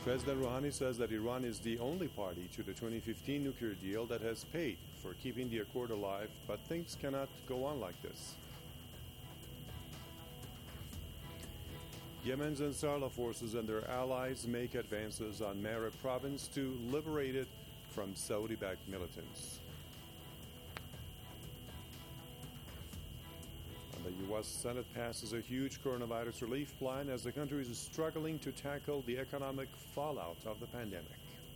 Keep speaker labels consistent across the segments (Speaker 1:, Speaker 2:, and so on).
Speaker 1: President Rouhani says that Iran is the only party to the 2015 nuclear deal that has paid for keeping the accord alive, but things cannot go on like this. Yemen's Ansarallah forces and their allies make advances on Marib province to liberate it from Saudi-backed militants. The U.S. Senate passes a huge coronavirus relief plan as the country is struggling to tackle the economic fallout of the pandemic.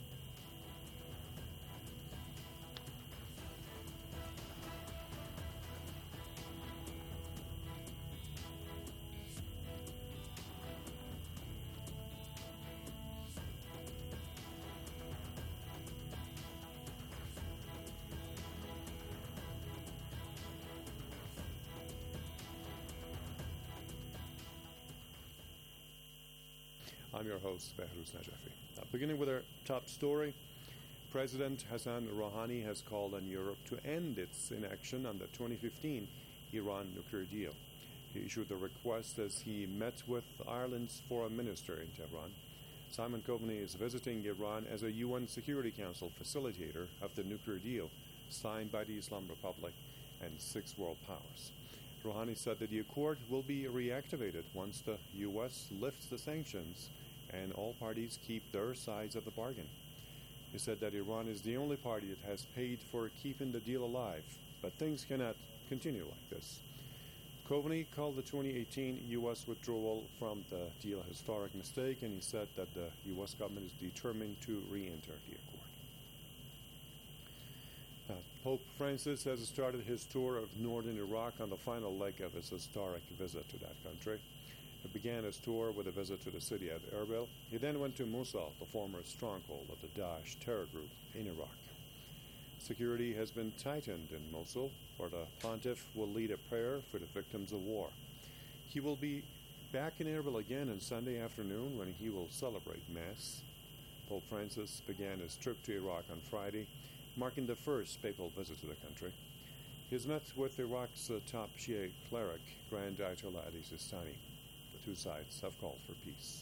Speaker 1: I'm your host, Behruz Najafi. Beginning with our top story, President Hassan Rouhani has called on Europe to end its inaction on the 2015 Iran nuclear deal. He issued the request as he met with Ireland's foreign minister in Tehran. Simon Coveney is visiting Iran as a UN Security Council facilitator of the nuclear deal signed by the Islam Republic and 6 world powers. Rouhani said that the accord will be reactivated once the U.S. lifts the sanctions and all parties keep their sides of the bargain. He said that Iran is the only party that has paid for keeping the deal alive, but things cannot continue like this. Coveney called the 2018 U.S. withdrawal from the deal a historic mistake, and he said that the U.S. government is determined to re-enter the accord. Pope Francis has started his tour of northern Iraq on the final leg of his historic visit to that country. He began his tour with a visit to the city of Erbil. He then went to Mosul, the former stronghold of the Daesh terror group in Iraq. Security has been tightened in Mosul, where the pontiff will lead a prayer for the victims of war. He will be back in Erbil again on Sunday afternoon when he will celebrate Mass. Pope Francis began his trip to Iraq on Friday, marking the first papal visit to the country. He has met with Iraq's top Shia cleric, Grand Ayatollah Ali Sistani. The two sides have called for peace.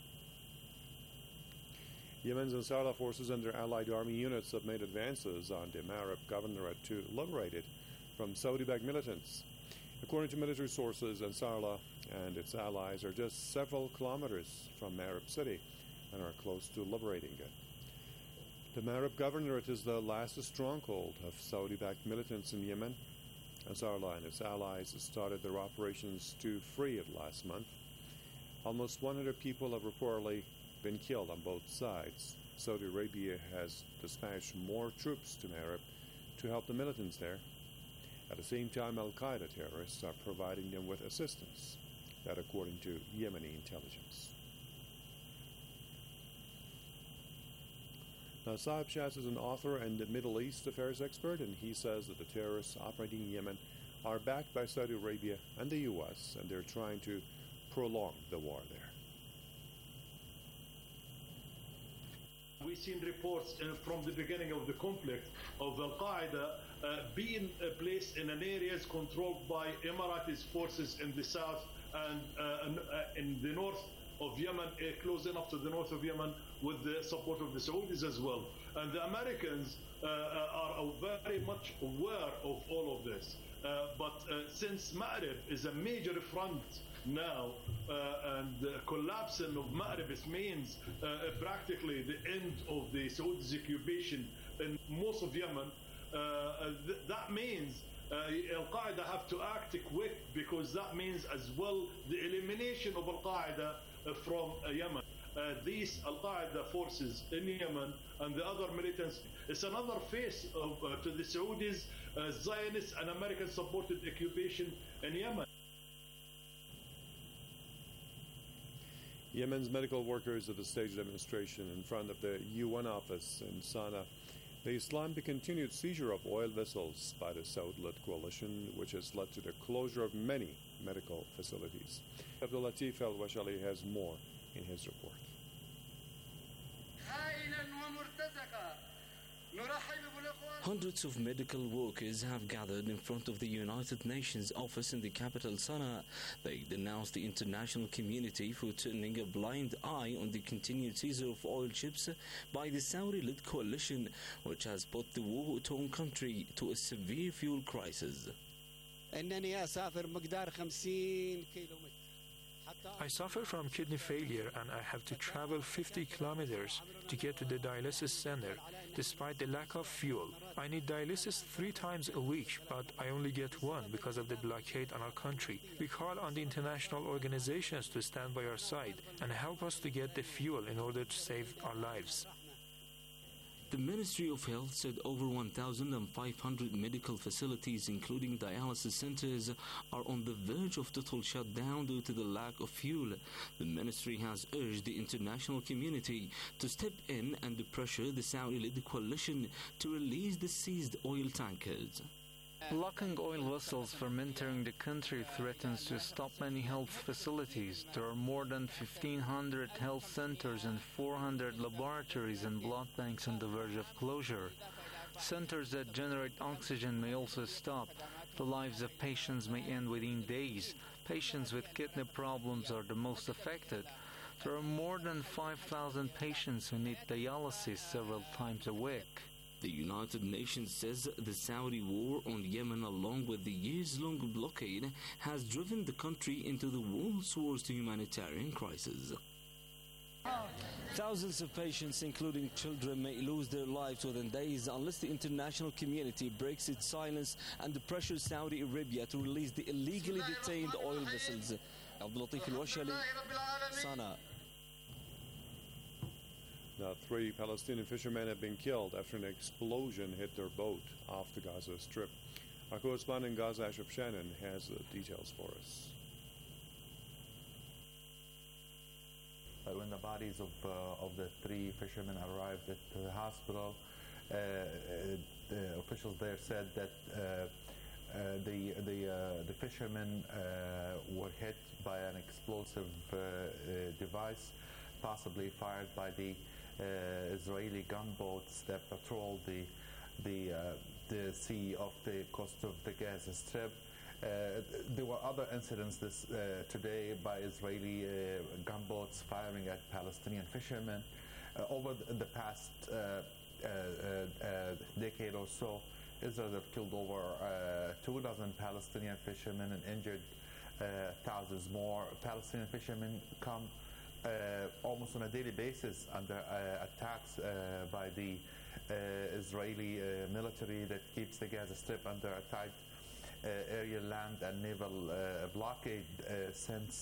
Speaker 1: Yemen's Ansarallah forces and their allied army units have made advances on the Marib governorate to liberate it from Saudi-backed militants. According to military sources, Ansarallah and its allies are just several kilometers from Marib city and are close to liberating it. The Marib governorate is the last stronghold of Saudi-backed militants in Yemen. Ansarallah and its allies started their operations to free it last month. Almost 100 people have reportedly been killed on both sides. Saudi Arabia has dispatched more troops to Marib to help the militants there. At the same time, al-Qaeda terrorists are providing them with assistance, that according to Yemeni intelligence. Now, Saeb Shaz is an author and Middle East affairs expert, and he says that the terrorists operating in Yemen are backed by Saudi Arabia and the U.S., and they're trying to prolong the war there.
Speaker 2: We've seen reports from the beginning of the conflict of Al-Qaeda being placed in an areas controlled by Emirati forces in the south and in the north of Yemen, close enough to the north of Yemen, with the support of the Saudis as well. And the Americans are very much aware of all of this. But since Ma'rib is a major front now, and the collapsing of Ma'rib means practically the end of the Saudi occupation in most of Yemen, that means Al-Qaeda have to act quick, because that means as well the elimination of Al-Qaeda from Yemen. These Al-Qaeda forces in Yemen and the other militants, it's another face of, to the Saudis, Zionist and American supported occupation in Yemen.
Speaker 1: Yemen's medical workers have staged a demonstration in front of the UN office in Sana'a. They slammed the continued seizure of oil vessels by the Saudi-led coalition, which has led to the closure of many medical facilities. Abdul Latif Al-Washali has more in his report.
Speaker 3: Hundreds of medical workers have gathered in front of the United Nations office in the capital Sana'a. They denounced the international community for turning a blind eye on the continued seizure of oil ships by the Saudi-led coalition, which has put the war-torn country to a severe fuel crisis.
Speaker 4: I suffer from kidney failure and I have to travel 50 kilometers to get to the dialysis center despite the lack of fuel. I need dialysis 3 times a week, but I only get one because of the blockade on our country. We call on the international organizations to stand by our side and help us to get the fuel in order to save our lives.
Speaker 3: The Ministry of Health said over 1,500 medical facilities, including dialysis centers, are on the verge of total shutdown due to the lack of fuel. The ministry has urged the international community to step in and pressure the Saudi-led coalition to release the seized oil tankers.
Speaker 5: Blocking oil vessels from entering the country threatens to stop many health facilities. There are more than 1,500 health centers and 400 laboratories and blood banks on the verge of closure. Centers that generate oxygen may also stop. The lives of patients may end within days. Patients with kidney problems are the most affected. There are more than 5,000 patients who need dialysis several times a week.
Speaker 3: The United Nations says the Saudi war on Yemen, along with the years-long blockade, has driven the country into the world's worst humanitarian crisis. Thousands of patients, including children, may lose their lives within days unless the international community breaks its silence and pressures Saudi Arabia to release the illegally detained oil vessels. Abdulatif Al-Washali, Sana'a.
Speaker 1: Now, 3 Palestinian fishermen have been killed after an explosion hit their boat off the Gaza Strip. Our correspondent in Gaza, Ashraf Shannon, has the details for us.
Speaker 6: When the bodies of the 3 fishermen arrived at the hospital, the officials there said that the fishermen were hit by an explosive device, possibly fired by the Israeli gunboats that patrolled the sea off the coast of the Gaza Strip. There were other incidents today by Israeli gunboats firing at Palestinian fishermen. Over the past decade or so, Israel has killed over 24 Palestinian fishermen and injured thousands more. Palestinian fishermen come almost on a daily basis under attacks by the Israeli military that keeps the Gaza Strip under a tight aerial, land and naval blockade since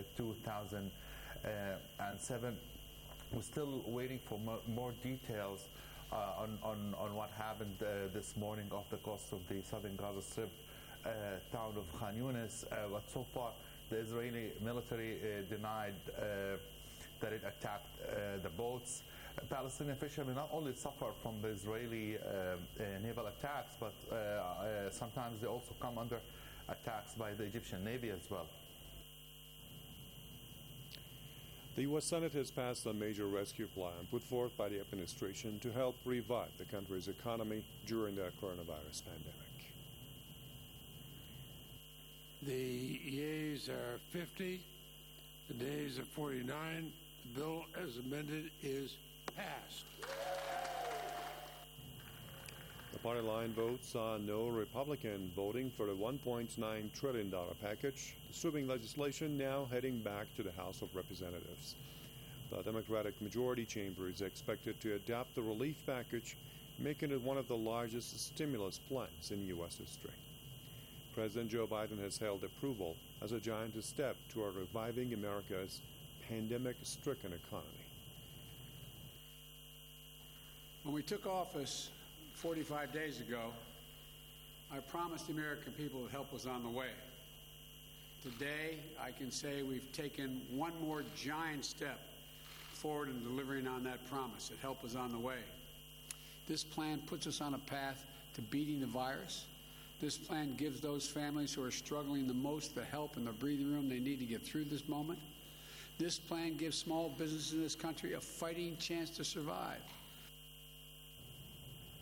Speaker 6: 2007. We're still waiting for more details on what happened this morning off the coast of the southern Gaza Strip town of Khan Yunis, but so far the Israeli military denied that it attacked the boats. Palestinian fishermen not only suffer from the Israeli naval attacks, but sometimes they also come under attacks by the Egyptian Navy as well.
Speaker 1: The U.S. Senate has passed a major rescue plan put forth by the administration to help revive the country's economy during the coronavirus pandemic.
Speaker 7: The yeas are 50, the nays are 49. The bill as amended is passed.
Speaker 1: The party line vote saw no Republican voting for the $1.9 trillion package. The sweeping legislation now heading back to the House of Representatives. The Democratic majority chamber is expected to adopt the relief package, making it one of the largest stimulus plans in U.S. history. President Joe Biden has hailed approval as a giant step toward reviving America's pandemic-stricken economy.
Speaker 8: When we took office 45 days ago, I promised the American people that help was on the way. Today, I can say we've taken one more giant step forward in delivering on that promise, that help is on the way. This plan puts us on a path to beating the virus. This plan gives those families who are struggling the most the help and the breathing room they need to get through this moment. This plan gives small businesses in this country a fighting chance to survive.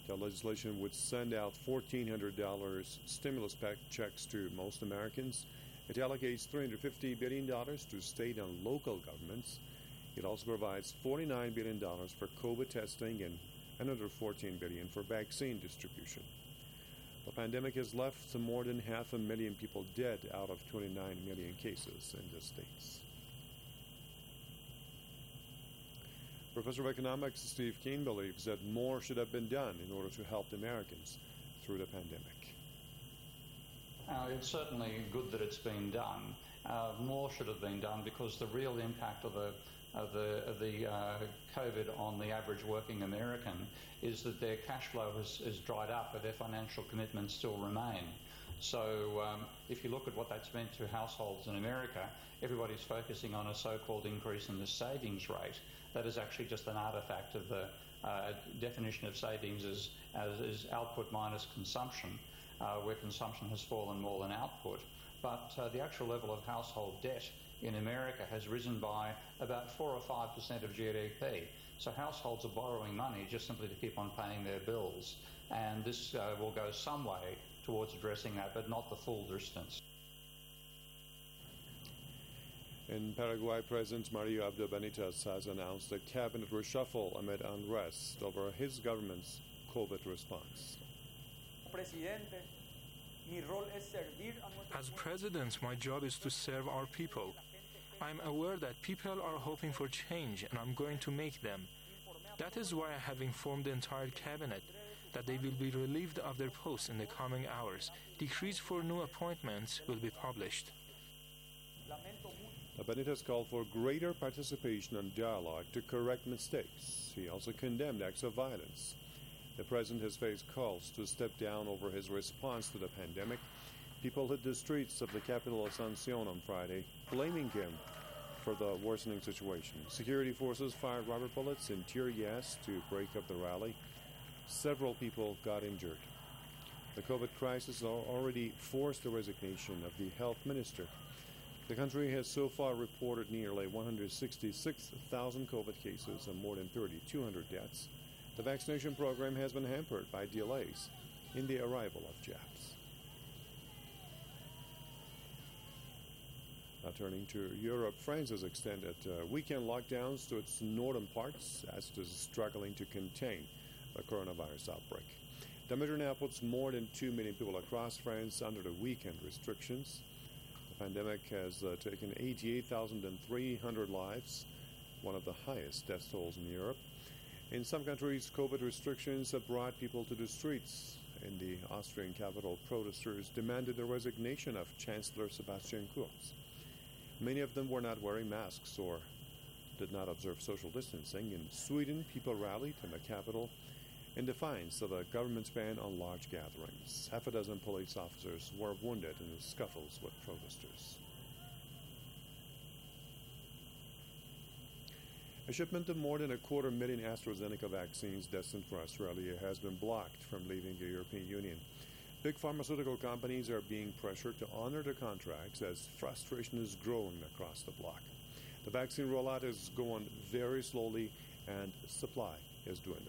Speaker 1: The legislation would send out $1,400 stimulus checks to most Americans. It allocates $350 billion to state and local governments. It also provides $49 billion for COVID testing and another $14 billion for vaccine distribution. The pandemic has left more than 500,000 people dead out of 29 million cases in the states. Professor of Economics Steve Keen believes that more should have been done in order to help Americans through the pandemic.
Speaker 9: It's certainly good that it's been done. More should have been done because the real impact of the COVID on the average working American is that their cash flow has dried up, but their financial commitments still remain. So if you look at what that's meant to households in America, everybody's focusing on a so-called increase in the savings rate. That is actually just an artifact of the definition of savings as output minus consumption, where consumption has fallen more than output. But the actual level of household debt in America has risen by about 4 or 5% of GDP. So households are borrowing money just simply to keep on paying their bills. And this will go some way towards addressing that, but not the full distance.
Speaker 1: In Paraguay, President Mario Abdo Benitez has announced a cabinet reshuffle amid unrest over his government's COVID response.
Speaker 4: As president, my job is to serve our people. I'm aware that people are hoping for change, and I'm going to make them. That is why I have informed the entire cabinet that they will be relieved of their posts in the coming hours. Decrees for new appointments will be published.
Speaker 1: Benitez called for greater participation and dialogue to correct mistakes. He also condemned acts of violence. The president has faced calls to step down over his response to the pandemic. People hit the streets of the capital Asuncion on Friday, blaming him for the worsening situation. Security forces fired rubber bullets and tear gas to break up the rally. Several people got injured. The COVID crisis already forced the resignation of the health minister. The country has so far reported nearly 166,000 COVID cases and more than 3,200 deaths. The vaccination program has been hampered by delays in the arrival of jabs. Now turning to Europe, France has extended weekend lockdowns to its northern parts as it is struggling to contain the coronavirus outbreak. The measure now puts more than 2 million people across France under the weekend restrictions. The pandemic has taken 88,300 lives, one of the highest death tolls in Europe. In some countries, COVID restrictions have brought people to the streets. In the Austrian capital, protesters demanded the resignation of Chancellor Sebastian Kurz. Many of them were not wearing masks or did not observe social distancing. In Sweden, people rallied in the capital in defiance of the government's ban on large gatherings. Half a dozen police officers were wounded in the scuffles with protesters. A shipment of more than 250,000 AstraZeneca vaccines destined for Australia has been blocked from leaving the European Union. Big pharmaceutical companies are being pressured to honor their contracts as frustration is growing across the bloc. The vaccine rollout is going very slowly and supply is dwindling.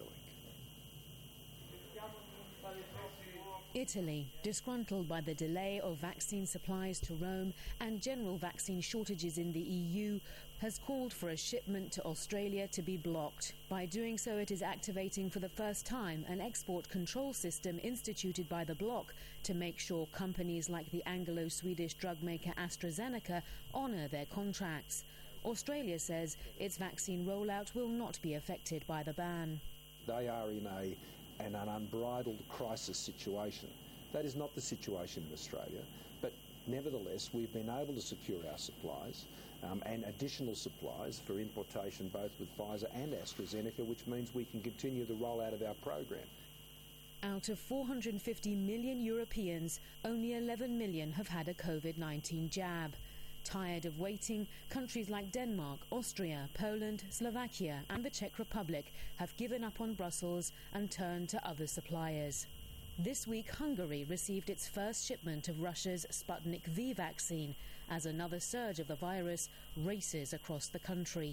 Speaker 10: Italy, disgruntled by the delay of vaccine supplies to Rome and general vaccine shortages in the EU, has called for a shipment to Australia to be blocked. By doing so, it is activating for the first time an export control system instituted by the bloc to make sure companies like the Anglo-Swedish drug maker AstraZeneca honour their contracts. Australia says its vaccine rollout will not be affected by the ban.
Speaker 11: They are in an unbridled crisis situation. That is not the situation in Australia, but nevertheless we've been able to secure our supplies and additional supplies for importation both with Pfizer and AstraZeneca, which means we can continue the rollout of our program.
Speaker 10: Out of 450 million Europeans, only 11 million have had a COVID-19 jab. Tired of waiting, countries like Denmark, Austria, Poland, Slovakia and the Czech Republic have given up on Brussels and turned to other suppliers. This week, Hungary received its first shipment of Russia's Sputnik V vaccine as another surge of the virus races across the country.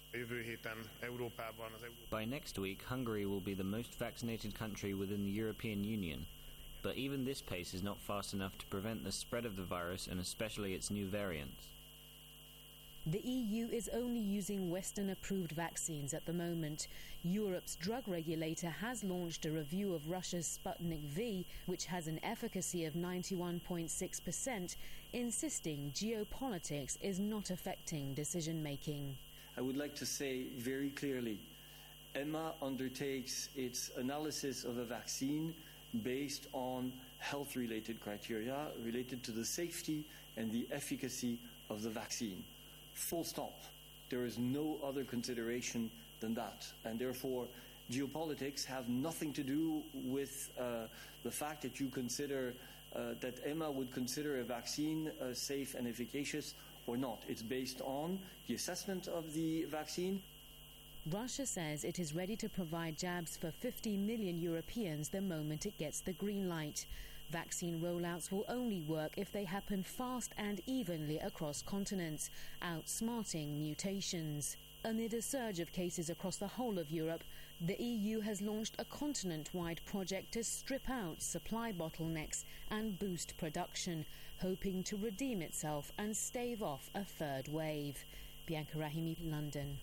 Speaker 12: Jövő héten Európában
Speaker 13: By next week, Hungary will be the most vaccinated country within the European Union. But even this pace is not fast enough to prevent the spread of the virus and especially its new variants.
Speaker 10: The EU is only using Western-approved vaccines at the moment. Europe's drug regulator has launched a review of Russia's Sputnik V, which has an efficacy of 91.6%, insisting geopolitics is not affecting decision-making.
Speaker 14: I would like to say very clearly, EMA undertakes its analysis of a vaccine based on health-related criteria related to the safety and the efficacy of the vaccine. Full stop. There is no other consideration than that. And therefore, geopolitics have nothing to do with the fact that you consider that EMA would consider a vaccine safe and efficacious or not. It's based on the assessment of the vaccine.
Speaker 10: Russia says it is ready to provide jabs for 50 million Europeans the moment it gets the green light. Vaccine rollouts will only work if they happen fast and evenly across continents, outsmarting mutations. Amid a surge of cases across the whole of Europe, the EU has launched a continent-wide project to strip out supply bottlenecks and boost production, hoping to redeem itself and stave off a third wave. Bianca Rahimi, London.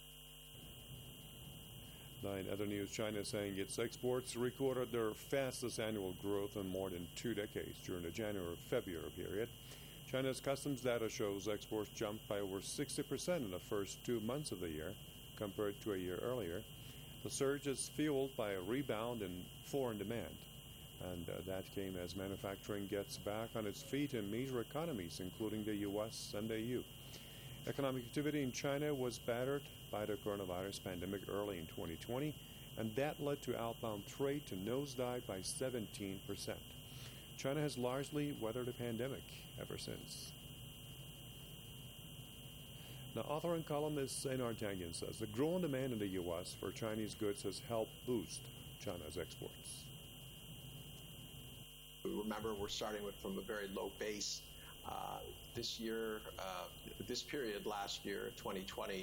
Speaker 1: In other news, China is saying its exports recorded their fastest annual growth in more than 2 decades during the January-February period. China's customs data shows exports jumped by over 60% in the first 2 months of the year compared to a year earlier. The surge is fueled by a rebound in foreign demand, and that came as manufacturing gets back on its feet in major economies, including the U.S. and the EU. Economic activity in China was battered by the coronavirus pandemic early in 2020, and that led to outbound trade to nosedive by 17%. China has largely weathered the pandemic ever since. Now, author and columnist Einar Tangen says the growing demand in the U.S. for Chinese goods has helped boost China's exports.
Speaker 15: Remember, we're starting from a very low base. This year, this period last year, 2020,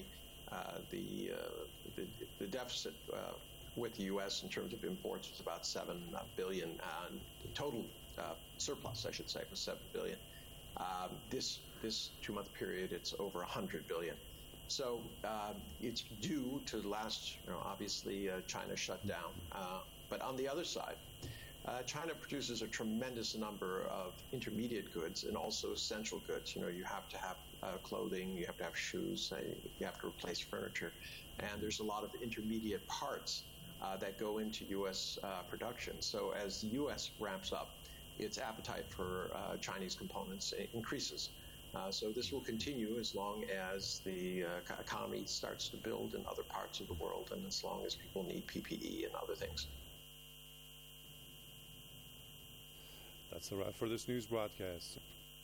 Speaker 15: the deficit with the U.S. in terms of imports was about $7 billion. The total surplus, I should say, was $7 billion. This 2-month period, it's over $100 billion. So it's due to the last, obviously, China shut down. But on the other side, China produces a tremendous number of intermediate goods and also essential goods. You have to have clothing, you have to have shoes, you have to replace furniture. And there's a lot of intermediate parts that go into U.S. production. So as the U.S. ramps up, its appetite for Chinese components increases. So this will continue as long as the economy starts to build in other parts of the world and as long as people need PPE and other things.
Speaker 1: That's a wrap for this news broadcast.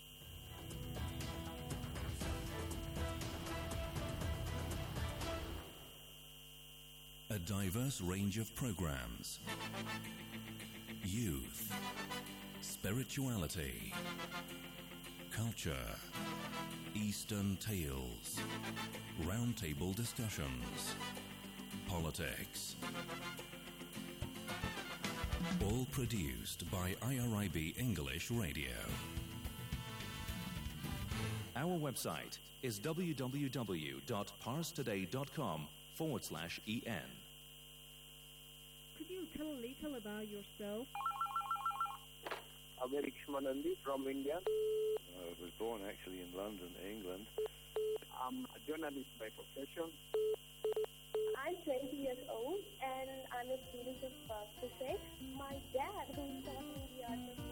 Speaker 16: A diverse range of programs. Youth, spirituality, culture, Eastern tales, roundtable discussions, politics. All produced by IRIB English Radio.
Speaker 17: Our website is www.parstoday.com/en.
Speaker 18: Could you tell a little about yourself?
Speaker 19: Amerik Shmanandi from India.
Speaker 20: I was born actually in London, England.
Speaker 19: I'm a journalist by profession.
Speaker 21: I'm 20 years old and I'm a student of physics. My dad, who taught me the art of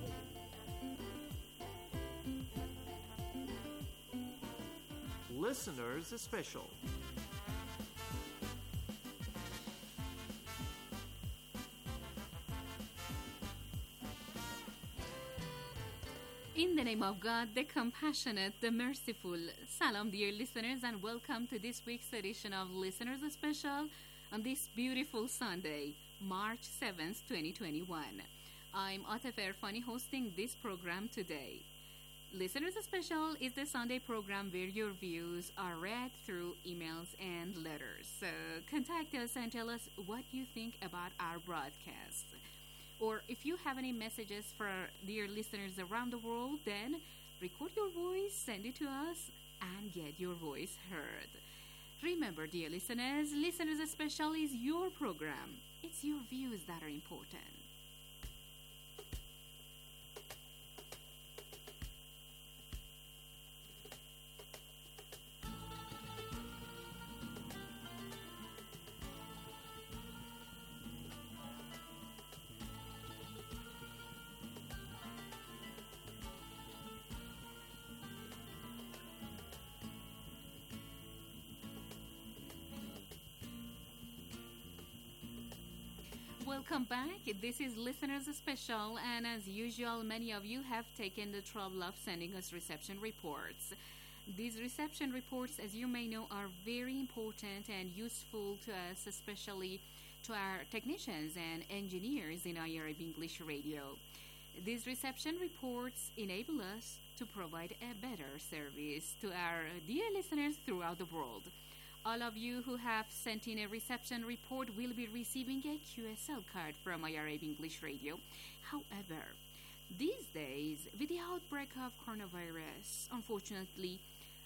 Speaker 22: Listeners Special.
Speaker 23: In the name of God, the compassionate, the merciful. Salam, dear listeners, and welcome to this week's edition of Listeners Special on this beautiful Sunday, March 7th, 2021. I'm Atef Erfani hosting this program today. Listeners Special is the Sunday program where your views are read through emails and letters. So contact us and tell us what you think about our broadcast. Or if you have any messages for dear listeners around the world, then record your voice, send it to us, and get your voice heard. Remember, dear listeners, Listeners Special is your program. It's your views that are important. Welcome back. This is Listeners Special, and as usual, many of you have taken the trouble of sending us reception reports. These reception reports, as you may know, are very important and useful to us, especially to our technicians and engineers in IRIB English Radio. These reception reports enable us to provide a better service to our dear listeners throughout the world. All of you who have sent in a reception report will be receiving a QSL card from IRIB English Radio. However, these days, with the outbreak of coronavirus, unfortunately,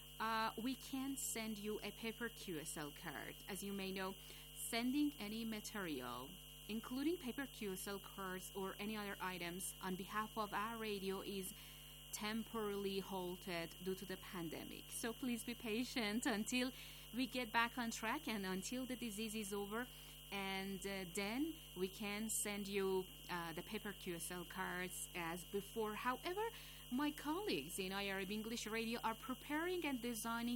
Speaker 23: we can't send you a paper QSL card. As you may know, sending any material, including paper QSL cards or any other items on behalf of our radio, is temporarily halted due to the pandemic. So please be patient until we get back on track and until the disease is over, and then we can send you the paper QSL cards as before. However, my colleagues in IRIB English Radio are preparing and designing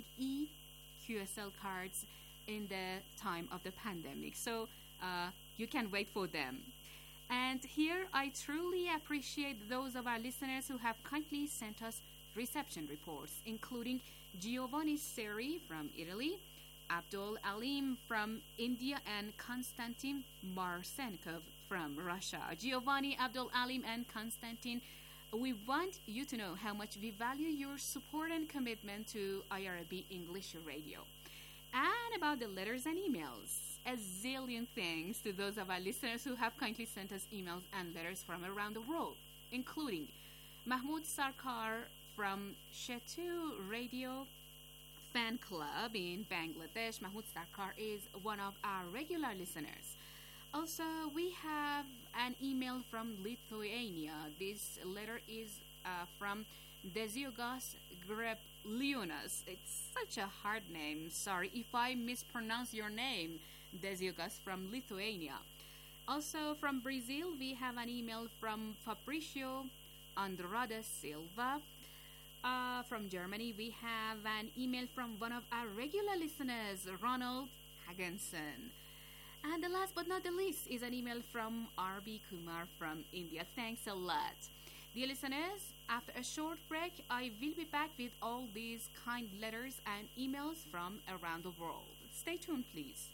Speaker 23: e-QSL cards in the time of the pandemic, so you can wait for them. And here I truly appreciate those of our listeners who have kindly sent us reception reports, including Giovanni Seri from Italy, Abdul Alim from India, and Konstantin Marsenkov from Russia. Giovanni, Abdul Alim, and Konstantin, we want you to know how much we value your support and commitment to IRIB English Radio. And about the letters and emails, a zillion thanks to those of our listeners who have kindly sent us emails and letters from around the world, including Mahmoud Sarkar from Shetu Radio Fan Club in Bangladesh. Mahmoud Sarkar is one of our regular listeners. Also, we have an email from Lithuania. This letter is from Desiogos Grebliunas. It's such a hard name. Sorry if I mispronounce your name, Desiogos from Lithuania. Also, from Brazil, we have an email from Fabricio Andrade Silva. From Germany, we have an email from one of our regular listeners, Ronald Hagensen. And the last but not the least is an email from R.B. Kumar from India. Thanks a lot. Dear listeners, after a short break, I will be back with all these kind letters and emails from around the world. Stay tuned, please.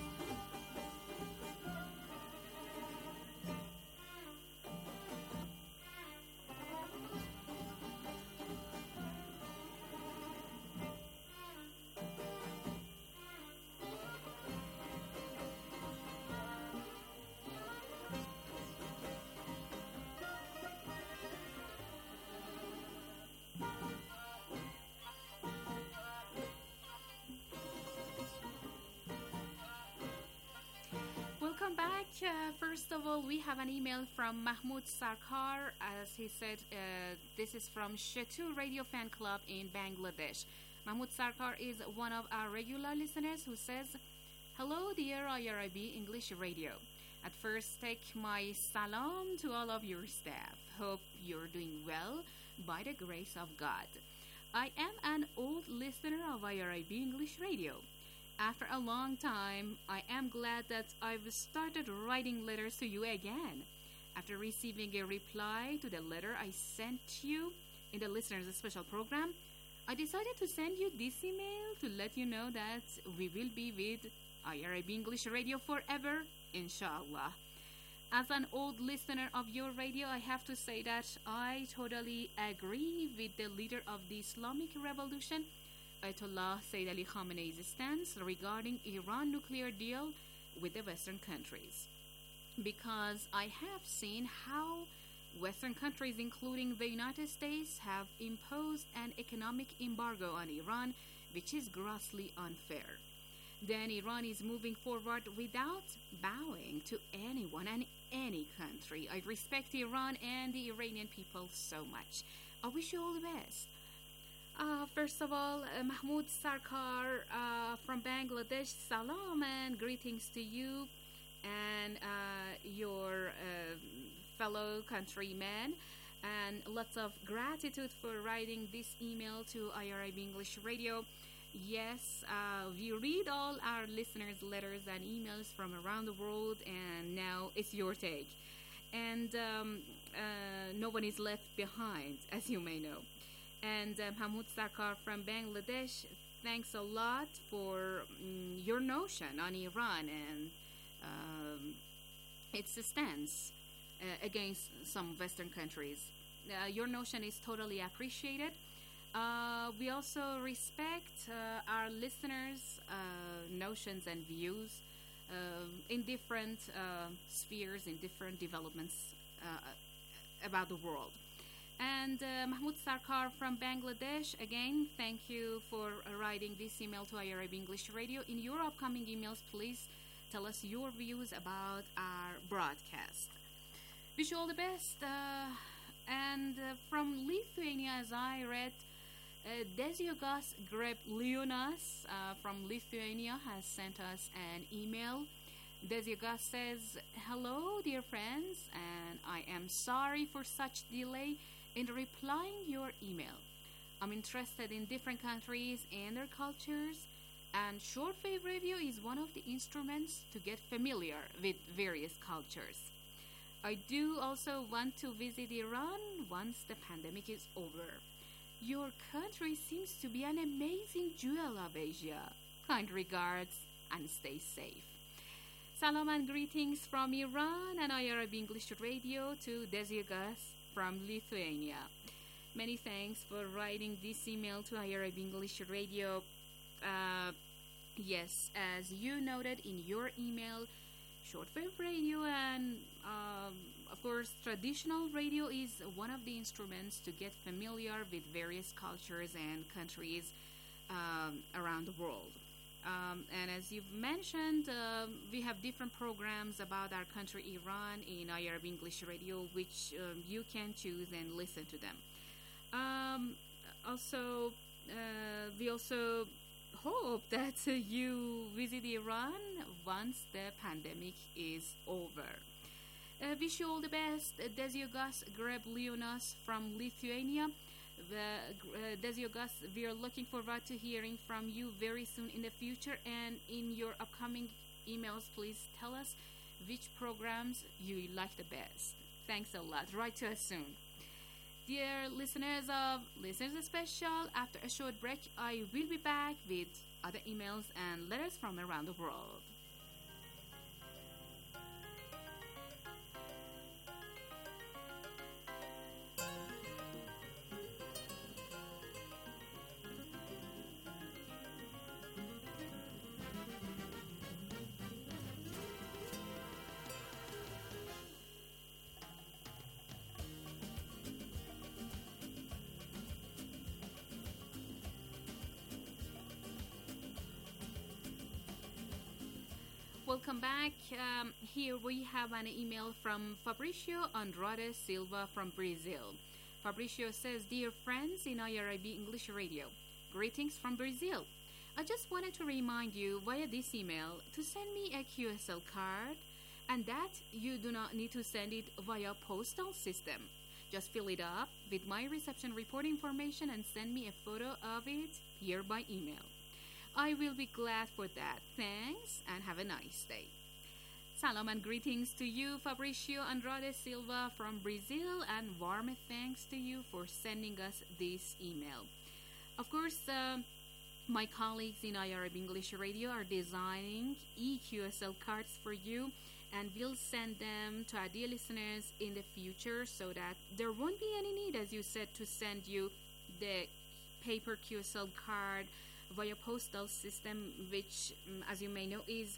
Speaker 23: Welcome back. First of all, we have an email from Mahmoud Sarkar. As he said, this is from Shetu Radio Fan Club in Bangladesh. Mahmoud Sarkar is one of our regular listeners who says, "Hello, dear IRIB English Radio. At first, take my salam to all of your staff. Hope you're doing well by the grace of God. I am an old listener of IRIB English Radio. After a long time, I am glad that I've started writing letters to you again. After receiving a reply to the letter I sent you in the Listeners Special program, I decided to send you this email to let you know that we will be with IRIB English Radio forever, inshallah. As an old listener of your radio, I have to say that I totally agree with the leader of the Islamic Revolution, Ayatollah Sayyid Ali Khamenei's stance regarding Iran nuclear deal with the Western countries. Because I have seen how Western countries, including the United States, have imposed an economic embargo on Iran, which is grossly unfair. Then Iran is moving forward without bowing to anyone and any country. I respect Iran and the Iranian people so much. I wish you all the best. First of all, Mahmoud Sarkar from Bangladesh, salam and greetings to you and your fellow countrymen, and lots of gratitude for writing this email to IRIB English Radio. Yes, we read all our listeners' letters and emails from around the world, and now it's your take. And no one is left behind, as you may know. And Mahmoud Sarkar from Bangladesh, thanks a lot for your notion on Iran and its stance against some Western countries. Your notion is totally appreciated. We also respect our listeners' notions and views in different spheres, in different developments about the world. And Mahmoud Sarkar from Bangladesh, again, thank you for writing this email to IRIB English Radio. In your upcoming emails, please tell us your views about our broadcast. Wish you all the best. And from Lithuania, as I read, Deziogas Greblionas from Lithuania has sent us an email. Deziogas says, "Hello, dear friends, and I am sorry for such delay in replying your email. I'm interested in different countries and their cultures, and shortwave radio is one of the instruments to get familiar with various cultures. I do also want to visit Iran once the pandemic is over. Your country seems to be an amazing jewel of Asia. Kind regards and stay safe." Salam and greetings from Iran and IRIB English Radio to Deziogas from Lithuania. Many thanks for writing this email to IRIB English Radio. Yes, as you noted in your email, shortwave radio and of course traditional radio is one of the instruments to get familiar with various cultures and countries around the world. And as you've mentioned, we have different programs about our country Iran in IRIB English Radio, which you can choose and listen to them. We also hope that you visit Iran once the pandemic is over. Wish you all the best. Deziogas Greblionas from Lithuania. Deziogas, we are looking forward to hearing from you very soon in the future, and in your upcoming emails, please tell us which programs you like the best. Thanks a lot. Write to us soon. Dear listeners of Listeners Special, after a short break, I will be back with other emails and letters from around the world. Welcome back. Here we have an email from Fabricio Andrade Silva from Brazil. Fabricio says, "Dear friends in IRIB English Radio, greetings from Brazil. I just wanted to remind you via this email to send me a QSL card, and that you do not need to send it via postal system. Just fill it up with my reception report information and send me a photo of it here by email. I will be glad for that. Thanks, and have a nice day." Salam and greetings to you, Fabricio Andrade Silva from Brazil, and warm thanks to you for sending us this email. Of course, my colleagues in IRIB English Radio are designing EQSL cards for you, and we'll send them to our dear listeners in the future so that there won't be any need, as you said, to send you the paper QSL card via postal system, which, as you may know, is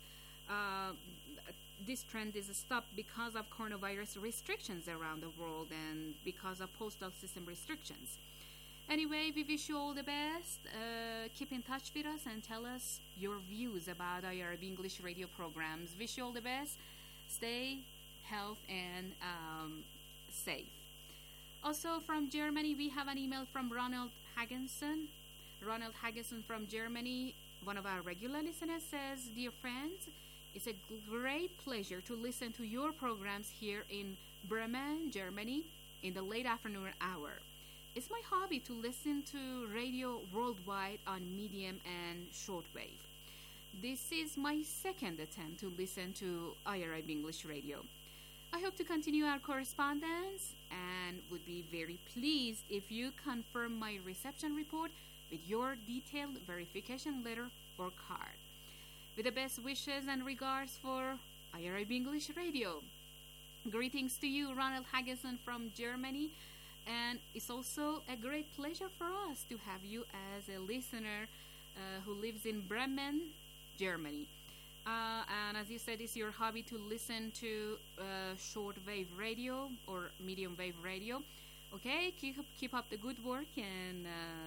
Speaker 23: this trend is stopped because of coronavirus restrictions around the world and because of postal system restrictions. Anyway, we wish you all the best. Keep in touch with us and tell us your views about IRB English radio programs. Wish you all the best. Stay healthy and safe. Also from Germany, we have an email from Ronald Hagensen. Ronald Hagensen from Germany, one of our regular listeners, says, "Dear friends, it's a great pleasure to listen to your programs here in Bremen, Germany, in the late afternoon hour. It's my hobby to listen to radio worldwide on medium and shortwave. This is my second attempt to listen to IRIB English Radio. I hope to continue our correspondence and would be very pleased if you confirm my reception report with your detailed verification letter or card. With the best wishes and regards for IRIB English Radio." Greetings to you, Ronald Hagensen from Germany. And it's also a great pleasure for us to have you as a listener who lives in Bremen, Germany. And as you said, it's your hobby to listen to shortwave radio or medium wave radio. Okay, keep up the good work and,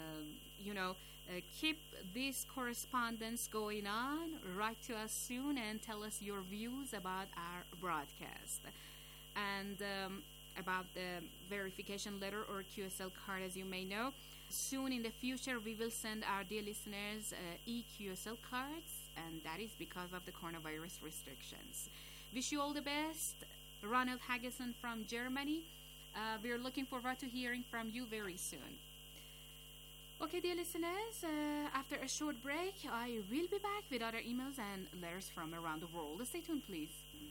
Speaker 23: keep this correspondence going on. Write to us soon and tell us your views about our broadcast. And about the verification letter or QSL card, as you may know, soon in the future we will send our dear listeners e-QSL cards, and that is because of the coronavirus restrictions. Wish you all the best. Ronald Hagensen from Germany. We're looking forward to hearing from you very soon. Okay, dear listeners, after a short break, I will be back with other emails and letters from around the world. Stay tuned, please.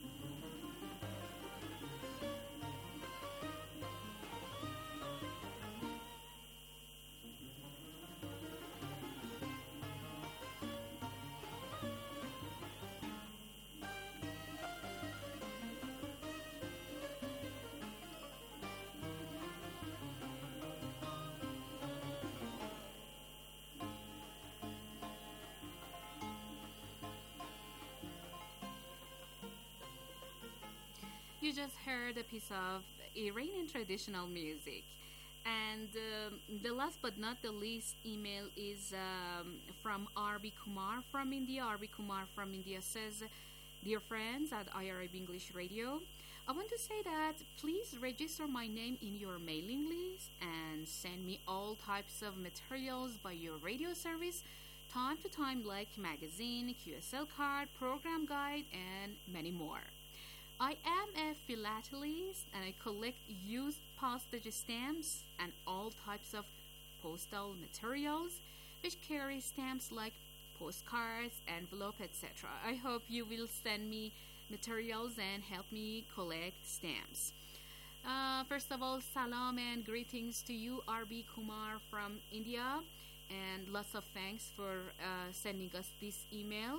Speaker 23: You just heard a piece of Iranian traditional music. And the last but not the least email is from R.B. Kumar from India. R.B. Kumar from India says, "Dear friends at IRIB English Radio, I want to say that please register my name in your mailing list and send me all types of materials by your radio service time to time, like magazine, QSL card, program guide, and many more. I am a philatelist and I collect used postage stamps and all types of postal materials which carry stamps like postcards, envelope, etc. I hope you will send me materials and help me collect stamps. First of all, salam and greetings to you, R.B. Kumar from India, and lots of thanks for sending us this email.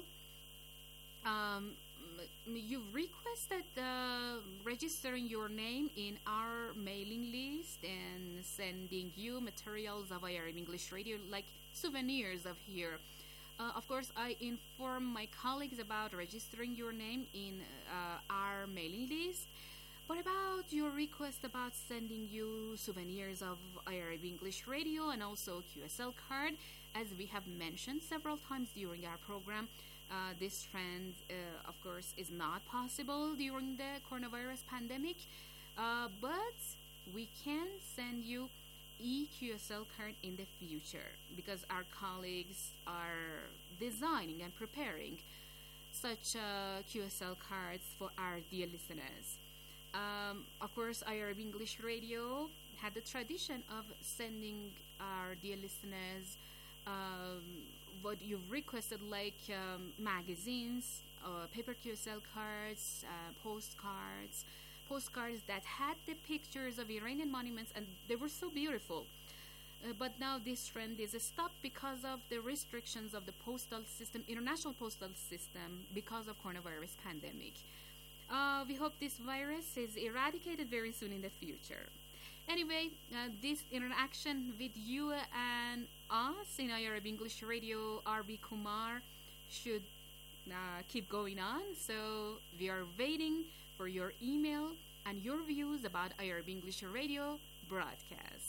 Speaker 23: You've requested registering your name in our mailing list and sending you materials of IRIB English Radio, like souvenirs of here. Of course, I inform my colleagues about registering your name in our mailing list. What about your request about sending you souvenirs of IRIB English Radio and also QSL card? As we have mentioned several times during our program, this trend, of course, is not possible during the coronavirus pandemic, but we can send you e-QSL card in the future because our colleagues are designing and preparing such QSL cards for our dear listeners. Of course, IRB English Radio had the tradition of sending our dear listeners what you've requested, like magazines, paper QSL cards, postcards that had the pictures of Iranian monuments, and they were so beautiful. But now this trend is stopped because of the restrictions of the postal system, international postal system, because of coronavirus pandemic. We hope this virus is eradicated very soon in the future. Anyway, this interaction with you and us in IRB English Radio, RB Kumar, should keep going on. So we are waiting for your email and your views about IRB English Radio broadcast.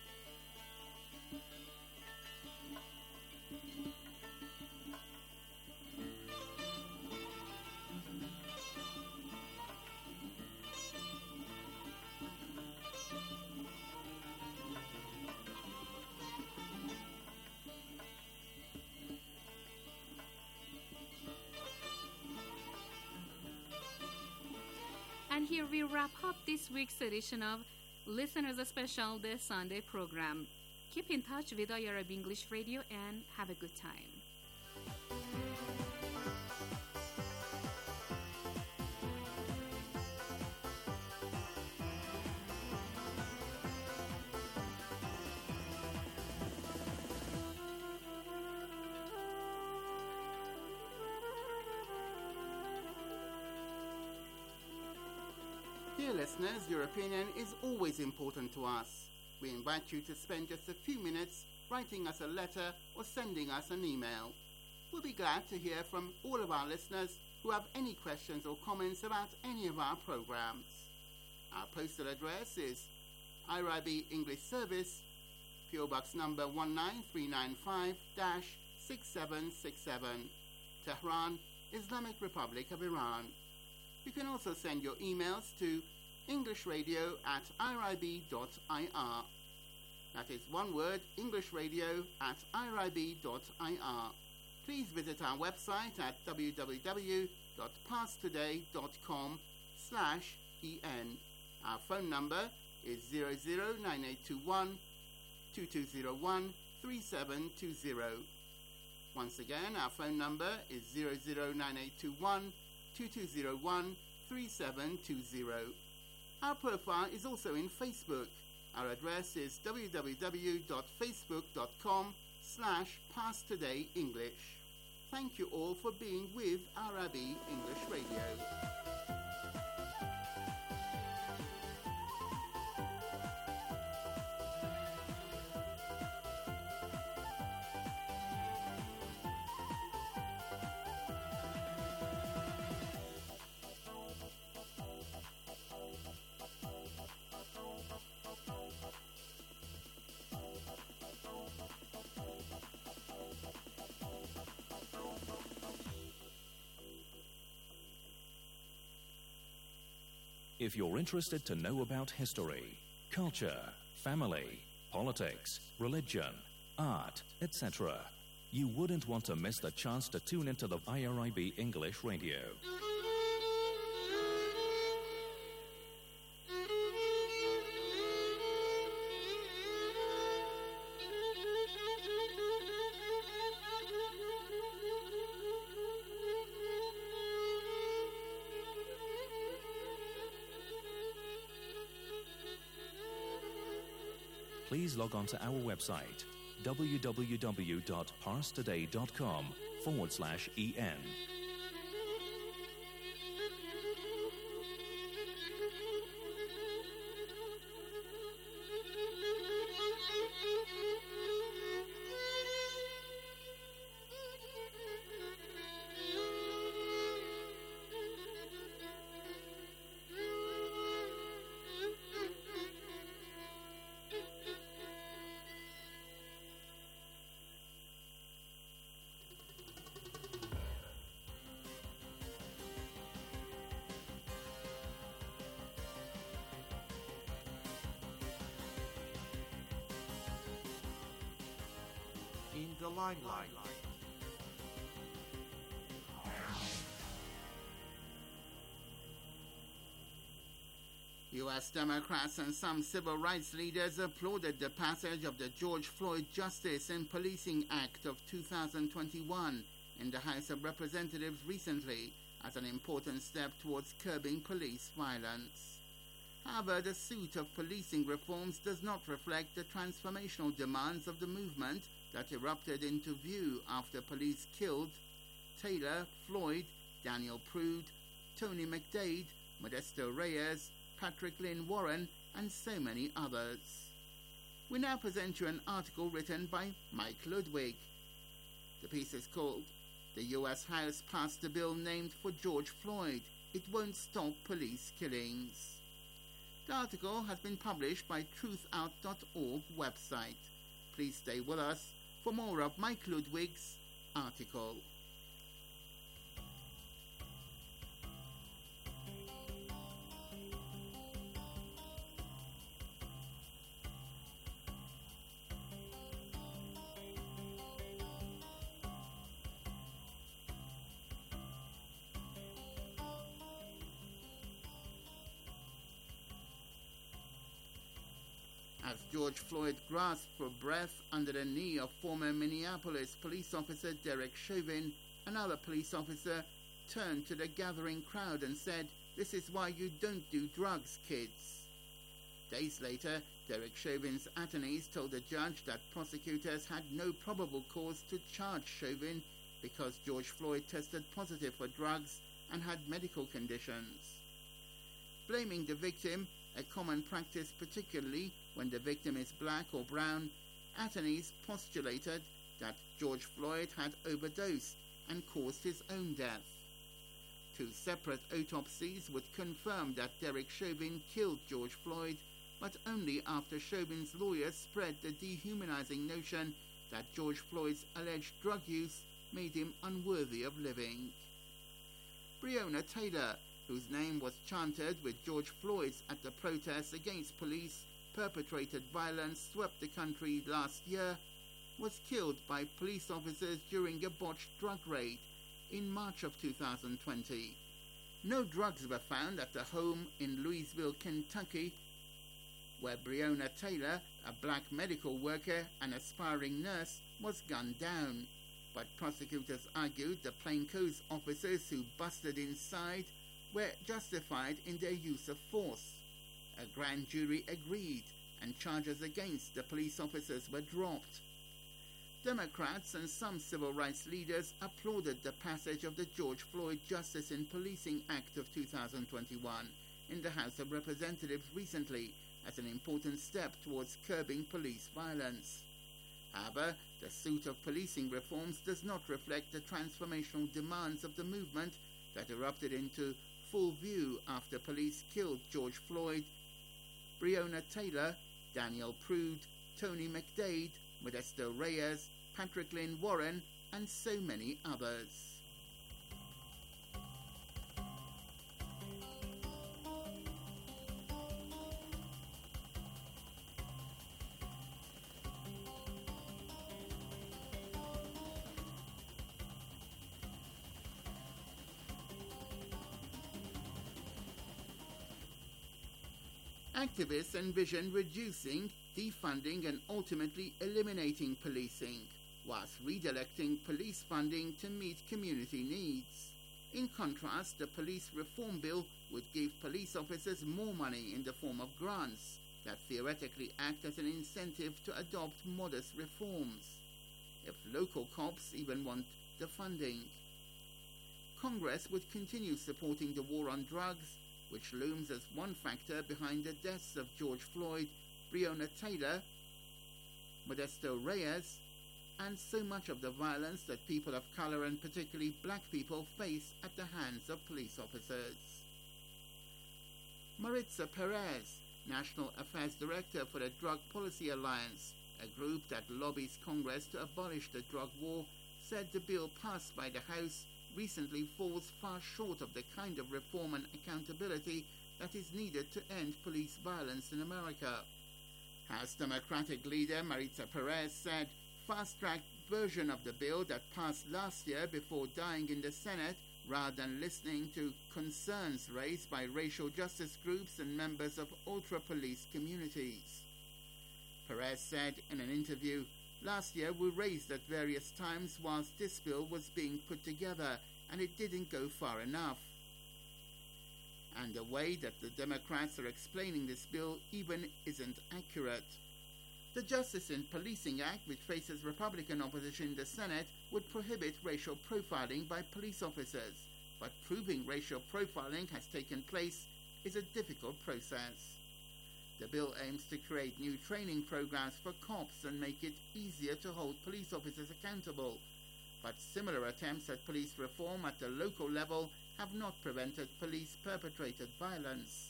Speaker 23: And here we wrap up this week's edition of Listeners Special, the Sunday program. Keep in touch with IRB English Radio and have a good time.
Speaker 2: Dear listeners, your opinion is always important to us. We invite you to spend just a few minutes writing us a letter or sending us an email. We'll be glad to hear from all of our listeners who have any questions or comments about any of our programs. Our postal address is IRIB English Service, PO Box number 19395-6767, Tehran, Islamic Republic of Iran. You can also send your emails to englishradio@irib.ir. That is one word, englishradio@irib.ir. Please visit our website at www.parstoday.com/en. Our phone number is 009821 2201 3720. Once again, our phone number is 009821 2201 3720. Our profile is also in Facebook. Our address is www.facebook.com/PassTodayEnglish. Thank you all for being with IRIB English Radio.
Speaker 17: If you're interested to know about history, culture, family, politics, religion, art, etc., you wouldn't want to miss the chance to tune into the IRIB English Radio. Please log on to our website, www.parstoday.com/en.
Speaker 2: In the limelight. U.S. Democrats and some civil rights leaders applauded the passage of the George Floyd Justice and Policing Act of 2021 in the House of Representatives recently as an important step towards curbing police violence. However, the suite of policing reforms does not reflect the transformational demands of the movement that erupted into view after police killed Taylor, Floyd, Daniel Prude, Tony McDade, Modesto Reyes, Patrick Lynn Warren, and so many others. We now present you an article written by Mike Ludwig. The piece is called "The U.S. House Passed a Bill Named for George Floyd. It Won't Stop Police Killings." The article has been published by truthout.org website. Please stay with us for more of Mike Ludwig's article. As George Floyd grasped for breath under the knee of former Minneapolis police officer Derek Chauvin, another police officer turned to the gathering crowd and said, "This is why you don't do drugs, kids." Days later, Derek Chauvin's attorneys told the judge that prosecutors had no probable cause to charge Chauvin because George Floyd tested positive for drugs and had medical conditions. Blaming the victim, a common practice particularly when the victim is black or brown, attorneys postulated that George Floyd had overdosed and caused his own death. 2 separate autopsies would confirm that Derek Chauvin killed George Floyd, but only after Chauvin's lawyers spread the dehumanizing notion that George Floyd's alleged drug use made him unworthy of living. Breonna Taylor, whose name was chanted with George Floyd's at the protests against police-perpetrated violence swept the country last year, was killed by police officers during a botched drug raid in March of 2020. No drugs were found at the home in Louisville, Kentucky, where Breonna Taylor, a black medical worker and aspiring nurse, was gunned down. But prosecutors argued the plainclothes officers who busted inside were justified in their use of force. A grand jury agreed, and charges against the police officers were dropped. Democrats and some civil rights leaders applauded the passage of the George Floyd Justice in Policing Act of 2021 in the House of Representatives recently as an important step towards curbing police violence. However, the suite of policing reforms does not reflect the transformational demands of the movement that erupted into full view after police killed George Floyd, Breonna Taylor, Daniel Prude, Tony McDade, Modesto Reyes, Patrick Lynn Warren, and so many others. Activists envision reducing, defunding and ultimately eliminating policing, whilst redirecting police funding to meet community needs. In contrast, the police reform bill would give police officers more money in the form of grants that theoretically act as an incentive to adopt modest reforms, if local cops even want the funding. Congress would continue supporting the war on drugs, which looms as one factor behind the deaths of George Floyd, Breonna Taylor, Modesto Reyes, and so much of the violence that people of color and particularly black people face at the hands of police officers. Maritza Perez, National Affairs Director for the Drug Policy Alliance, a group that lobbies Congress to abolish the drug war, said the bill passed by the House recently falls far short of the kind of reform and accountability that is needed to end police violence in America. House Democratic leader Maritza Perez said fast-tracked version of the bill that passed last year before dying in the Senate rather than listening to concerns raised by racial justice groups and members of ultra-police communities. Perez said in an interview, "Last year we raised at various times whilst this bill was being put together, and it didn't go far enough." And the way that the Democrats are explaining this bill even isn't accurate. The Justice in Policing Act, which faces Republican opposition in the Senate, would prohibit racial profiling by police officers, but proving racial profiling has taken place is a difficult process. The bill aims to create new training programs for cops and make it easier to hold police officers accountable, but similar attempts at police reform at the local level have not prevented police perpetrated violence.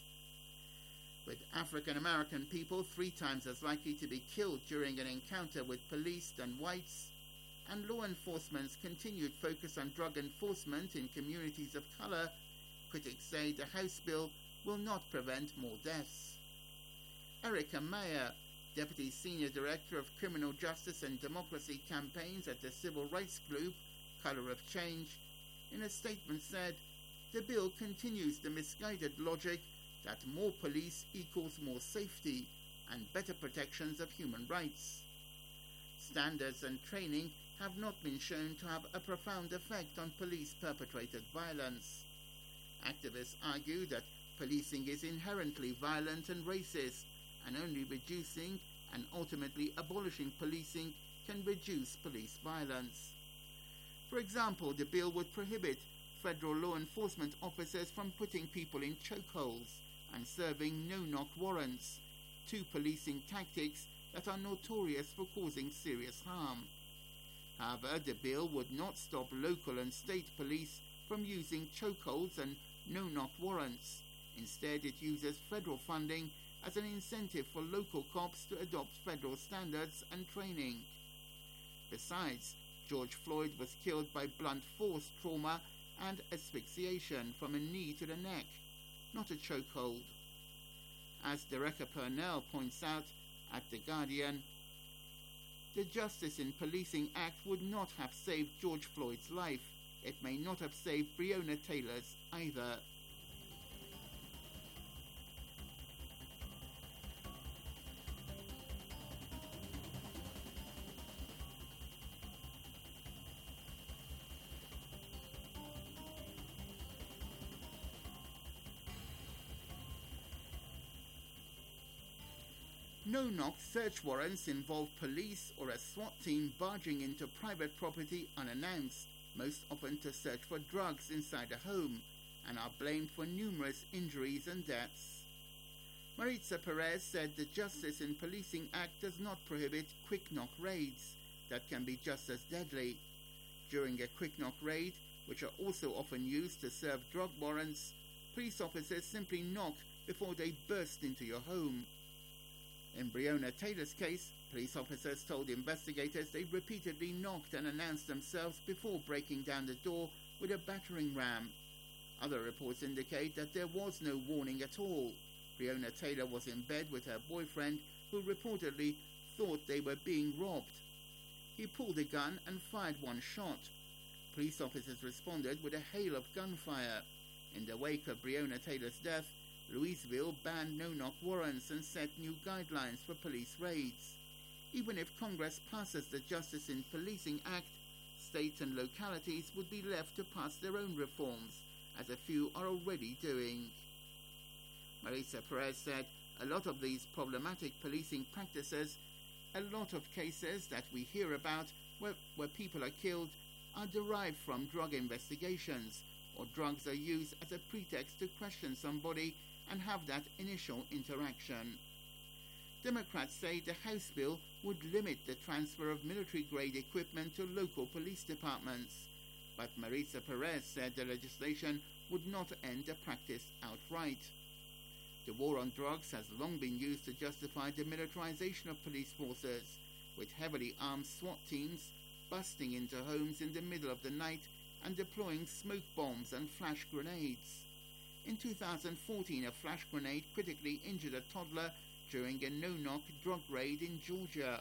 Speaker 2: With African American people 3 times as likely to be killed during an encounter with police than whites, and law enforcement's continued focus on drug enforcement in communities of color, critics say the House bill will not prevent more deaths. Erica Mayer, Deputy Senior Director of Criminal Justice and Democracy Campaigns at the civil rights group Color of Change, in a statement said, "The bill continues the misguided logic that more police equals more safety and better protections of human rights. Standards and training have not been shown to have a profound effect on police-perpetrated violence. Activists argue that policing is inherently violent and racist, and only reducing and ultimately abolishing policing can reduce police violence. For example, the bill would prohibit federal law enforcement officers from putting people in chokeholds and serving no-knock warrants, 2 policing tactics that are notorious for causing serious harm. However, the bill would not stop local and state police from using chokeholds and no-knock warrants. Instead, it uses federal funding as an incentive for local cops to adopt federal standards and training. Besides, George Floyd was killed by blunt force trauma and asphyxiation from a knee to the neck, not a chokehold. As Dereka Purnell points out at The Guardian, the Justice in Policing Act would not have saved George Floyd's life. It may not have saved Breonna Taylor's either. No-knock search warrants involve police or a SWAT team barging into private property unannounced, most often to search for drugs inside a home, and are blamed for numerous injuries and deaths. Maritza Perez said the Justice in Policing Act does not prohibit quick-knock raids that can be just as deadly. During a quick-knock raid, which are also often used to serve drug warrants, police officers simply knock before they burst into your home. In Breonna Taylor's case, police officers told investigators they repeatedly knocked and announced themselves before breaking down the door with a battering ram. Other reports indicate that there was no warning at all. Breonna Taylor was in bed with her boyfriend, who reportedly thought they were being robbed. He pulled a gun and fired 1 shot. Police officers responded with a hail of gunfire. In the wake of Breonna Taylor's death, Louisville banned no-knock warrants and set new guidelines for police raids. Even if Congress passes the Justice in Policing Act, states and localities would be left to pass their own reforms, as a few are already doing. Marisa Perez said, a lot of these problematic policing practices, a lot of cases that we hear about where people are killed, are derived from drug investigations, or drugs are used as a pretext to question somebody and have that initial interaction. Democrats say the House bill would limit the transfer of military-grade equipment to local police departments, but Maritza Perez said the legislation would not end the practice outright. The war on drugs has long been used to justify the militarization of police forces, with heavily armed SWAT teams busting into homes in the middle of the night and deploying smoke bombs and flash grenades. In 2014, a flash grenade critically injured a toddler during a no-knock drug raid in Georgia.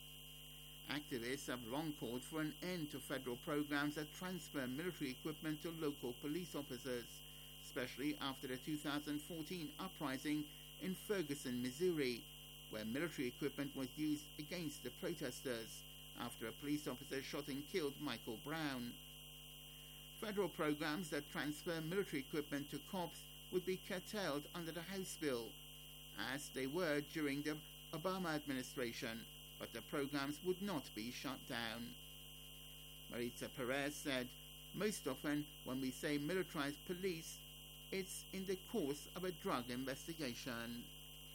Speaker 2: Activists have long called for an end to federal programs that transfer military equipment to local police officers, especially after the 2014 uprising in Ferguson, Missouri, where military equipment was used against the protesters after a police officer shot and killed Michael Brown. Federal programs that transfer military equipment to cops would be curtailed under the House bill, as they were during the Obama administration, but the programs would not be shut down. Maritza Perez said, Most often, when we say militarized police, it's in the course of a drug investigation.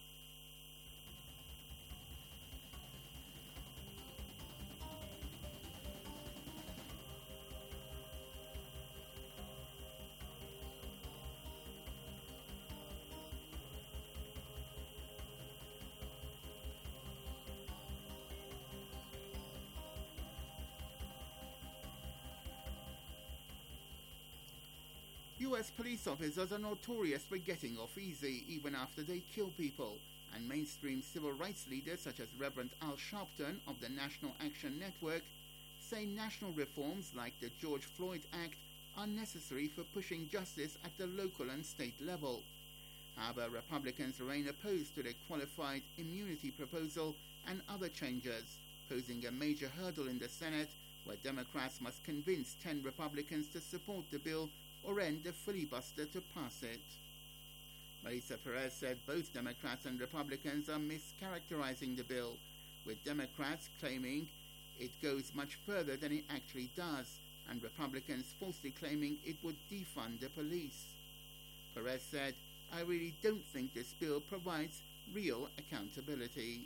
Speaker 2: US police officers are notorious for getting off easy even after they kill people, and mainstream civil rights leaders such as Reverend Al Sharpton of the National Action Network say national reforms like the George Floyd Act are necessary for pushing justice at the local and state level. However, Republicans remain opposed to the qualified immunity proposal and other changes, posing a major hurdle in the Senate, where Democrats must convince 10 Republicans to support the bill or end the filibuster to pass it. Melissa Perez said both Democrats and Republicans are mischaracterizing the bill, with Democrats claiming it goes much further than it actually does, and Republicans falsely claiming it would defund the police. Perez said, "I really don't think this bill provides real accountability."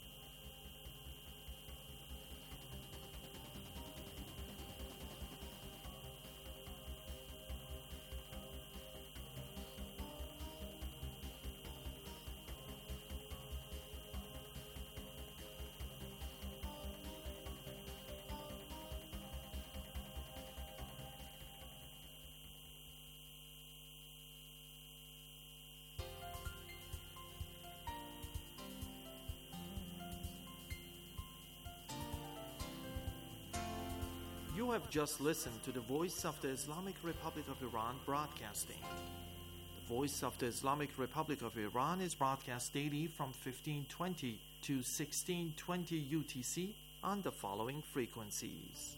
Speaker 3: You have just listened to the Voice of the Islamic Republic of Iran broadcasting. The Voice of the Islamic Republic of Iran is broadcast daily from 1520 to 1620 UTC on the following frequencies.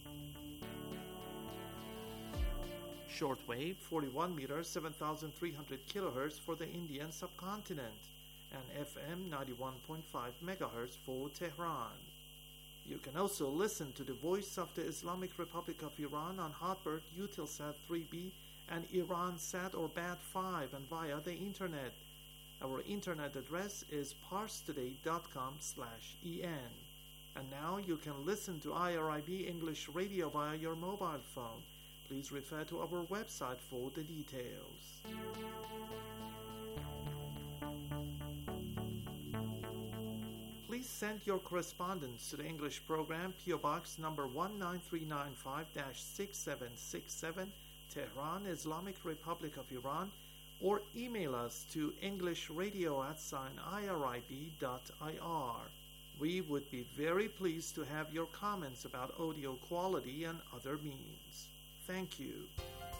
Speaker 3: Shortwave 41 meters 7,300 kilohertz for the Indian subcontinent and FM 91.5 megahertz for Tehran. You can also listen to the Voice of the Islamic Republic of Iran on Hotbird, Eutelsat 3B, and Iransat or BAT5 and via the internet. Our internet address is parstoday.com/en. And now you can listen to IRIB English Radio via your mobile phone. Please refer to our website for the details. Please send your correspondence to the English program, PO Box number 19395-6767, Tehran, Islamic Republic of Iran, or email us to englishradio@irib.ir. We would be very pleased to have your comments about audio quality and other means. Thank you.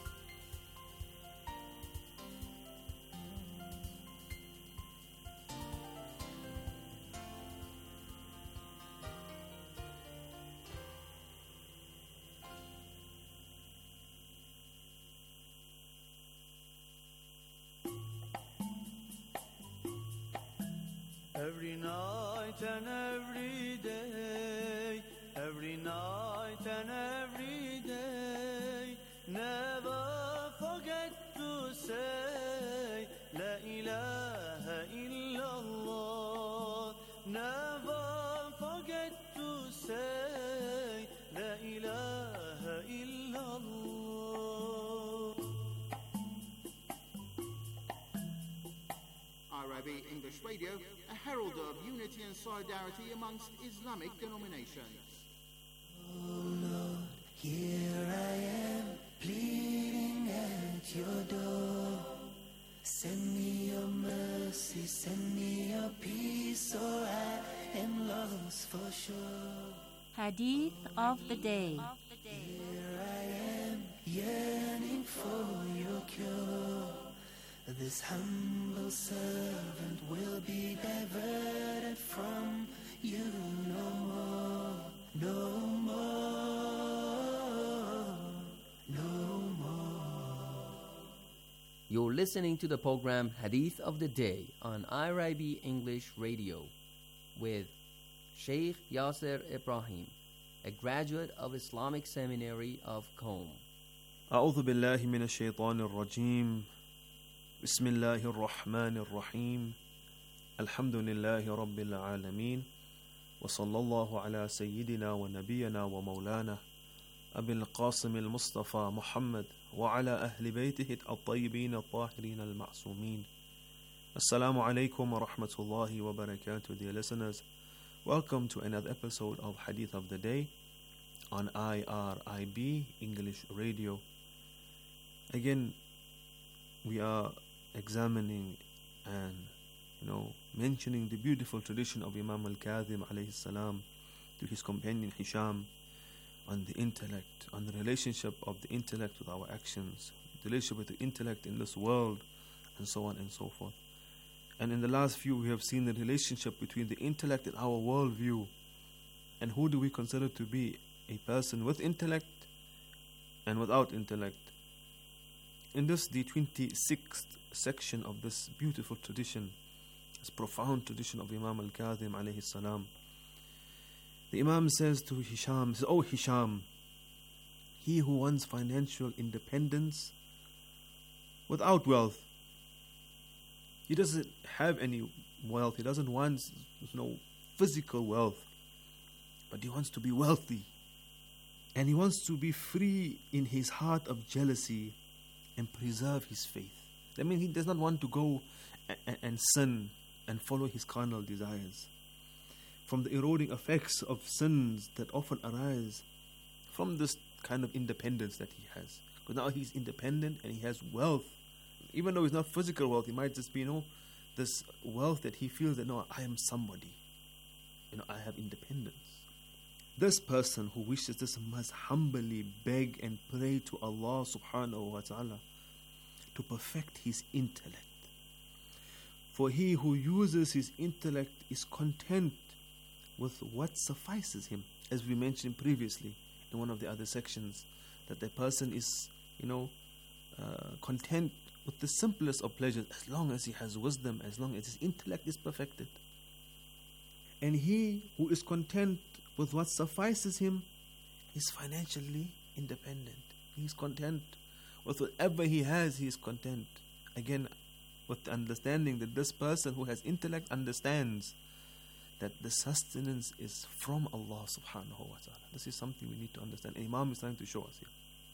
Speaker 5: Every night and every day, every night and every day, never forget to say La ilaha illallah. Never forget to say La ilaha illallah.
Speaker 2: IRIB English Radio, a herald of unity and solidarity amongst Islamic denominations.
Speaker 5: Oh Lord, here I am, pleading at your door. Send me your mercy, send me your peace, or I am lost for sure.
Speaker 22: Hadith of the Day.
Speaker 5: Here I am, yearning for your cure. This humble servant will be diverted from you no more, no more, no more.
Speaker 24: You're listening to the program Hadith of the Day on IRIB English Radio with Sheikh Yasser Ibrahim, a graduate of Islamic Seminary of Qom.
Speaker 6: أعوذ بالله من الشيطان الرجيم بسم الله الرحمن الرحيم الحمد لله رب العالمين وصلى الله على سيدنا ونبينا ومولانا أبي القاسم المصطفى محمد وعلى أهل بيته الطيبين الطاهرين المعصومين. Assalamu alaikum wa rahmatullahi wa barakatuh, dear listeners. Welcome to another episode of Hadith of the Day on IRIB English Radio. Again, we are examining and mentioning the beautiful tradition of Imam al-Kadhim alayhi salam to his companion Hisham on the intellect, on the relationship of the intellect with our actions, the relationship with the intellect in this world, and so on and so forth. And in the last few, we have seen the relationship between the intellect and our worldview. And who do we consider to be a person with intellect and without intellect? In this, the 26th section of this beautiful tradition, this profound tradition of Imam al-Kadhim alayhi salam, the Imam says to Hisham, says, "Oh Hisham, he who wants financial independence without wealth, he doesn't have any wealth, he doesn't want physical wealth, but he wants to be wealthy, and he wants to be free in his heart of jealousy and preserve his faith." That means he does not want to go and sin and follow his carnal desires. From the eroding effects of sins that often arise from this kind of independence that he has. Because now he's independent and he has wealth. Even though it's not physical wealth, it might just be, this wealth that he feels that, no, I am somebody. I have independence. This person who wishes this must humbly beg and pray to Allah subhanahu wa ta'ala to perfect his intellect. For he who uses his intellect is content with what suffices him. As we mentioned previously in one of the other sections, that the person is, content with the simplest of pleasures as long as he has wisdom, as long as his intellect is perfected. And he who is content with what suffices him is financially independent. He is content with whatever he has, he is content. Again, with the understanding that this person who has intellect understands that the sustenance is from Allah subhanahu wa ta'ala. This is something we need to understand. And Imam is trying to show us here.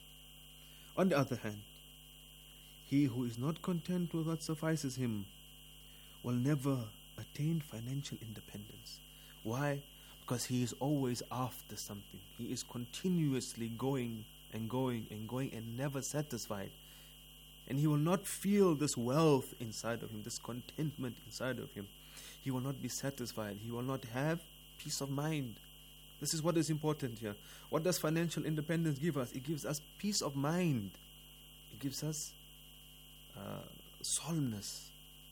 Speaker 6: On the other hand, he who is not content with what suffices him will never attain financial independence. Why? Because he is always after something. He is continuously going and going and going and never satisfied. And he will not feel this wealth inside of him, this contentment inside of him. He will not be satisfied. He will not have peace of mind. This is what is important here. What does financial independence give us? It gives us peace of mind. It gives us solemnness.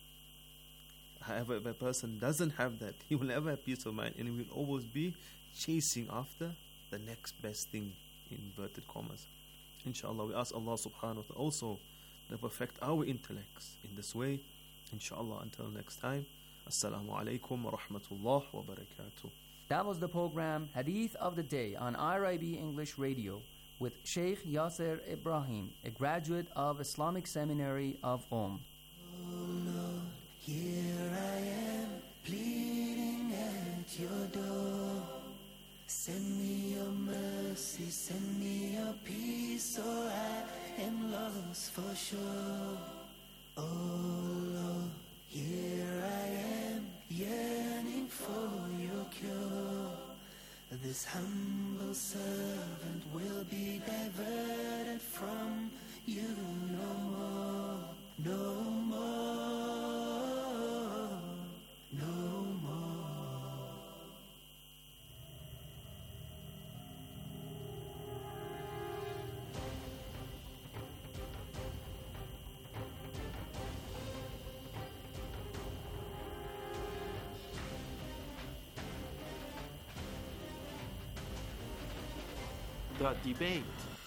Speaker 6: However, if a person doesn't have that, he will never have peace of mind, and he will always be chasing after the next best thing, in inverted commas. Inshallah, we ask Allah subhanahu wa ta'ala also to perfect our intellects in this way. Inshallah, until next time. Assalamu alaikum wa rahmatullah wa barakatuh.
Speaker 24: That was the program Hadith of the Day on IRIB English Radio with Sheikh Yasser Ibrahim, a graduate of Islamic Seminary of Qom.
Speaker 5: Oh Lord, here I am, pleading at your door. Send me your mercy, send me your peace, or I am lost for sure. Oh Lord, here I am, yearning for your cure. This humble servant will be diverted from you no more, no more, no more.
Speaker 3: The debate.